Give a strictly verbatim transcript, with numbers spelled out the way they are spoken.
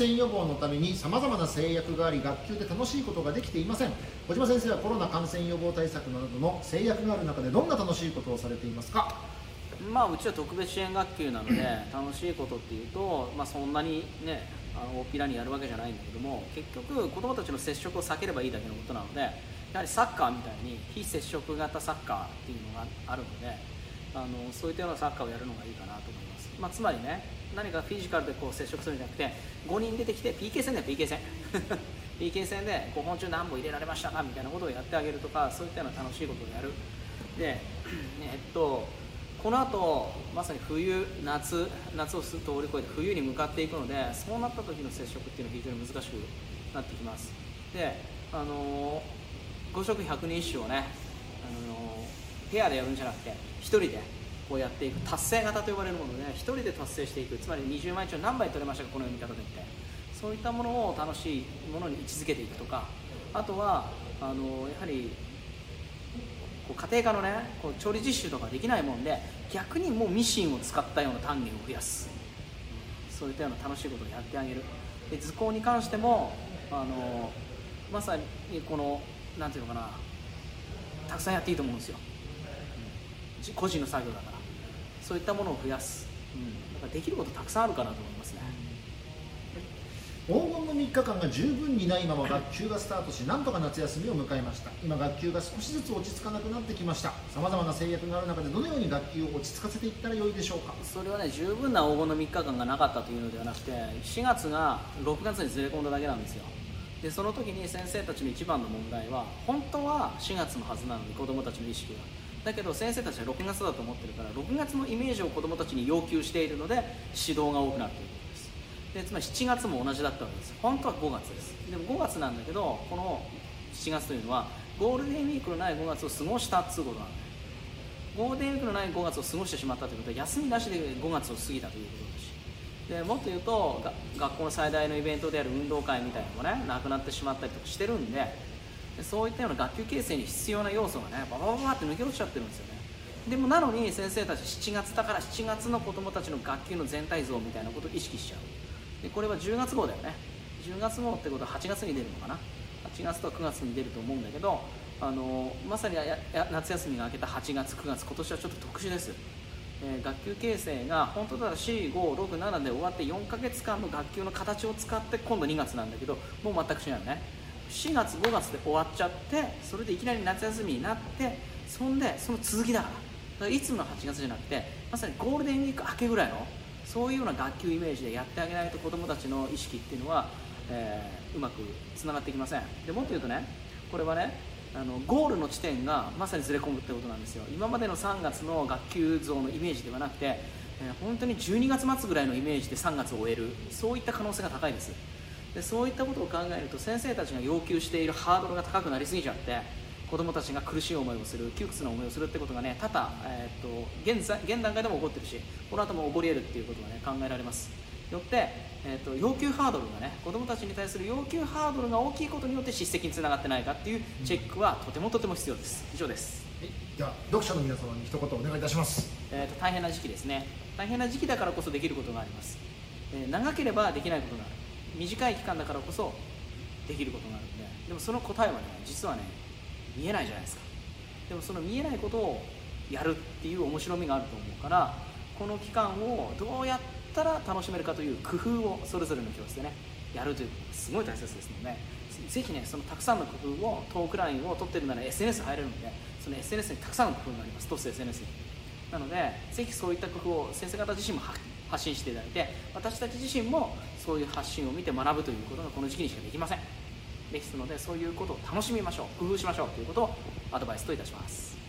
染予防のためにさまざまな制約があり、学級で楽しいことができていません。小島先生はコロナ感染予防対策などの制約がある中でどんな楽しいことをされていますか？ まあ、うちは特別支援学級なので楽しいことっていうと、まあ、そんなにねあの大っぴらにやるわけじゃないんだけども、結局子どもたちの接触を避ければいいだけのことなので、やはりサッカーみたいに非接触型サッカーっていうのがあるので、あのそういったようなサッカーをやるのがいいかなと思います。まあ、つまりね、何かフィジカルでこう接触するんじゃなくて、ごにん出てきて ピーケー 戦だよ ピーケー 戦ピーケー 戦でごほん中何本入れられましたかみたいなことをやってあげるとか、そういったような楽しいことをやる。で、えっとこの後まさに冬夏夏を通り越えて冬に向かっていくので、そうなった時の接触っていうのは非常に難しくなってきます。で、あのご食百人一首をね、あのペアでやるんじゃなくてひとりでこうやっていく達成型と呼ばれるもので、ひとりで達成していく、つまりにじゅうまい中何杯取れましたかこの読み方でって、そういったものを楽しいものに位置づけていくとか、あとはあのやはりこう家庭科のねこう調理実習とかできないもんで、逆にもうミシンを使ったような単元を増やす、そういったような楽しいことをやってあげる。で、図工に関してもあのまさにこのなんていうのかな、たくさんやっていいと思うんですよ。個人の作業だから、そういったものを増やす、うん、だからできることたくさんあるかなと思いますね。 黄金のみっかかんが十分にないまま学級がスタートし、なんとか夏休みを迎えました。今学級が少しずつ落ち着かなくなってきました。さまざまな制約がある中でどのように学級を落ち着かせていったらよいでしょうか？ それはね、十分な黄金のみっかかんがなかったというのではなくて、しがつがろくがつにずれ込んだだけなんですよ。で、その時に先生たちの一番の問題は、本当はしがつのはずなのに子どもたちの意識がだけど先生たちはろくがつだと思ってるから、ろくがつのイメージを子どもたちに要求しているので指導が多くなっているんです。で、つまりしちがつも同じだったわけです。本当はごがつです。でもごがつなんだけど、このしちがつというのはゴールデンウィークのないごがつを過ごしたっていうことなんだよ。ゴールデンウィークのないごがつを過ごしてしまったということは、休みなしでごがつを過ぎたということだし、でもっと言うと学校の最大のイベントである運動会みたいなのもねなくなってしまったりとかしてるんで、そういったような学級形成に必要な要素がねババババって抜け落ちちゃってるんですよね。でもなのに先生たちしちがつだからしちがつの子どもたちの学級の全体像みたいなことを意識しちゃう。で、これはじゅうがつ号だよね。じゅうがつ号ってことははちがつに出るのかな。はちがつとくがつに出ると思うんだけど、あのまさにやや夏休みが明けたはちがつくがつ、今年はちょっと特殊です。えー、学級形成が本当だらよん、ご、ろく、ななで終わってよんかげつかんの学級の形を使って今度にがつなんだけど、もう全く違うよね。しがつごがつで終わっちゃって、それでいきなり夏休みになって、そんでその続きだから、だからいつものはちがつじゃなくてまさにゴールデンウィーク明けぐらいのそういうような学級イメージでやってあげないと子どもたちの意識っていうのは、えー、うまくつながってきません。でもっと言うとね、これはねあのゴールの地点がまさにずれ込むってことなんですよ。今までのさんがつの学級像のイメージではなくて、えー、本当にじゅうにがつ末ぐらいのイメージでさんがつを終える、そういった可能性が高いです。で、そういったことを考えると先生たちが要求しているハードルが高くなりすぎちゃって、子どもたちが苦しい思いをする、窮屈な思いをするってことがね多々、えー、と 現, 在現段階でも起こってるし、この後も起こり得るっていうことがね考えられます。よって、えー、と要求ハードルがね子どもたちに対する要求ハードルが大きいことによって叱責につながってないかっていうチェックはとてもとても必要です。以上です。 はい、では読者の皆様に一言お願いいたします。 えー、と大変な時期ですね。大変な時期だからこそできることがあります。えー、長ければできないことがある。短い期間だからこそできることがあるんで、でもその答えはね実はね見えないじゃないですか。でもその見えないことをやるっていう面白みがあると思うから、この期間をどうやったら楽しめるかという工夫をそれぞれの教室でねやるということがすごい大切ですので、ぜひねそのたくさんの工夫をトークラインを取ってるなら エスエヌエス 入れるので、その エスエヌエス にたくさんの工夫があります。トス エスエヌエス になので、ぜひそういった工夫を先生方自身も発信していただいて、私たち自身もそういう発信を見て学ぶということがこの時期にしかできません。ですので、そういうことを楽しみましょう、工夫しましょうということをアドバイスといたします。